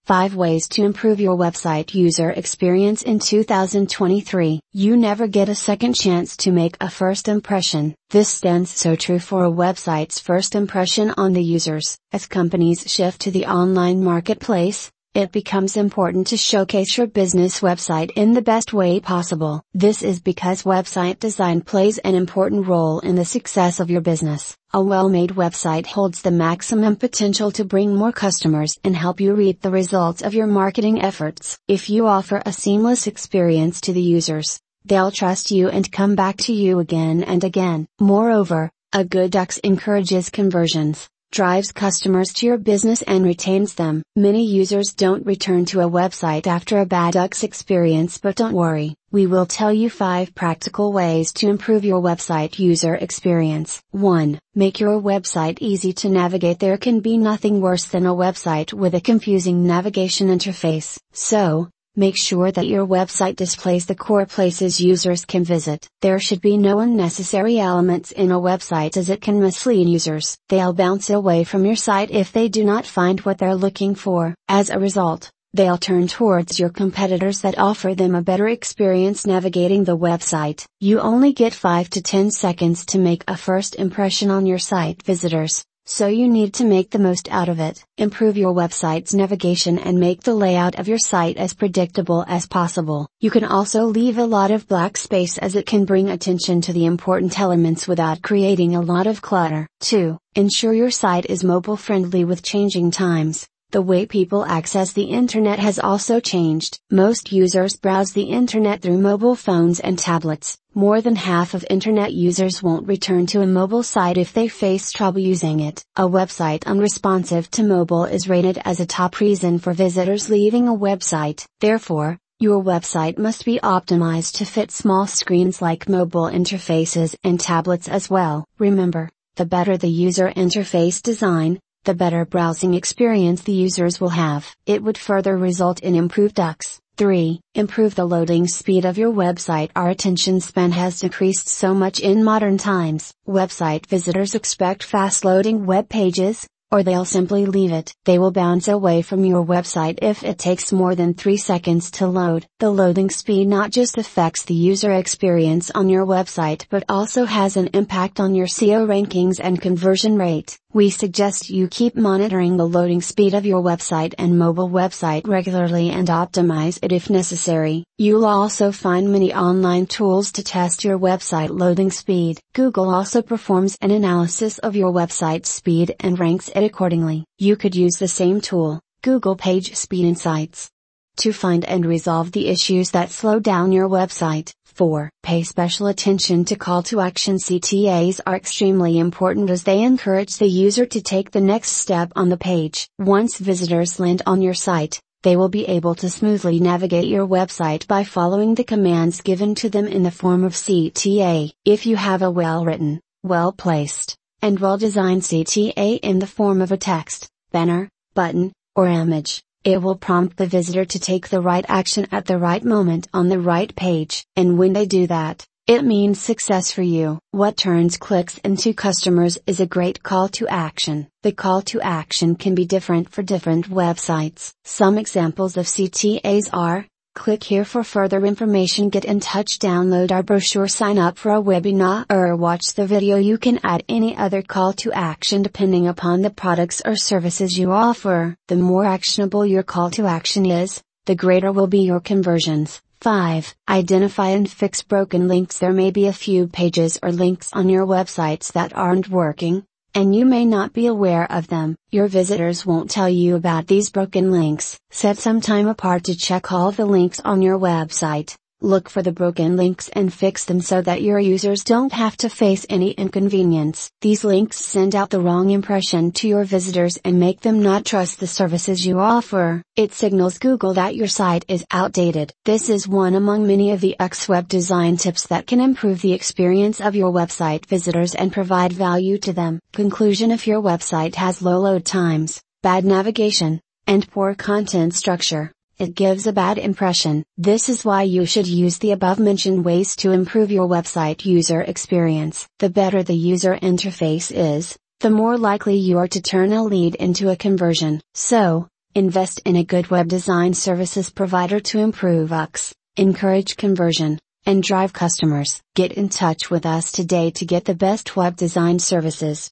5 Ways to Improve Your Website User Experience in 2023. You never get a second chance to make a first impression. This stands so true for a website's first impression on the users. As companies shift to the online marketplace, it becomes important to showcase your business website in the best way possible. This is because website design plays an important role in the success of your business. A well-made website holds the maximum potential to bring more customers and help you reap the results of your marketing efforts. If you offer a seamless experience to the users, they'll trust you and come back to you again and again. Moreover, a good UX encourages conversions, drives customers to your business and retains them. Many users don't return to a website after a bad UX experience, but don't worry, we will tell you 5 practical ways to improve your website user experience. 1. Make your website easy to navigate. There can be nothing worse than a website with a confusing navigation interface. So, make sure that your website displays the core places users can visit. There should be no unnecessary elements in a website, as it can mislead users. They'll bounce away from your site if they do not find what they're looking for. As a result, they'll turn towards your competitors that offer them a better experience navigating the website. You only get 5 to 10 seconds to make a first impression on your site visitors, so you need to make the most out of it. Improve your website's navigation and make the layout of your site as predictable as possible. You can also leave a lot of black space, as it can bring attention to the important elements without creating a lot of clutter. 2. Ensure your site is mobile friendly. With changing times, the way people access the internet has also changed. Most users browse the internet through mobile phones and tablets. More than half of internet users won't return to a mobile site if they face trouble using it. A website unresponsive to mobile is rated as a top reason for visitors leaving a website. Therefore, your website must be optimized to fit small screens like mobile interfaces and tablets as well. Remember, the better the user interface design, the better browsing experience the users will have. It would further result in improved UX. 3. Improve the loading speed of your website. Our attention span has decreased so much in modern times. Website visitors expect fast loading web pages, or they'll simply leave it. They will bounce away from your website if it takes more than 3 seconds to load. The loading speed not just affects the user experience on your website, but also has an impact on your SEO rankings and conversion rate. We suggest you keep monitoring the loading speed of your website and mobile website regularly and optimize it if necessary. You'll also find many online tools to test your website loading speed. Google also performs an analysis of your website speed and ranks it accordingly. You could use the same tool, Google Page Speed Insights, to find and resolve the issues that slow down your website. 4. Pay special attention to call to action. CTAs are extremely important, as they encourage the user to take the next step on the page. Once visitors land on your site, they will be able to smoothly navigate your website by following the commands given to them in the form of CTA. If you have a well-written, well-placed, and well-designed CTA in the form of a text, banner, button, or image, it will prompt the visitor to take the right action at the right moment on the right page. And when they do that, it means success for you. What turns clicks into customers is a great call to action. The call to action can be different for different websites. Some examples of CTAs are: click here for further information, get in touch, download our brochure, sign up for a webinar, or watch the video. You can add any other call to action depending upon the products or services you offer. The more actionable your call to action is, the greater will be your conversions. 5. Identify and fix broken links. There may be a few pages or links on your websites that aren't working, and you may not be aware of them. Your visitors won't tell you about these broken links. Set some time apart to check all the links on your website. Look for the broken links and fix them so that your users don't have to face any inconvenience. These links send out the wrong impression to your visitors and make them not trust the services you offer. It signals Google that your site is outdated. This is one among many of the UX web design tips that can improve the experience of your website visitors and provide value to them. Conclusion: if your website has low load times, bad navigation, and poor content structure, it gives a bad impression. This is why you should use the above mentioned ways to improve your website user experience. The better the user interface is, the more likely you are to turn a lead into a conversion. So, Invest in a good web design services provider to improve UX, encourage conversion, and drive customers. Get in touch with us today to get the best web design services.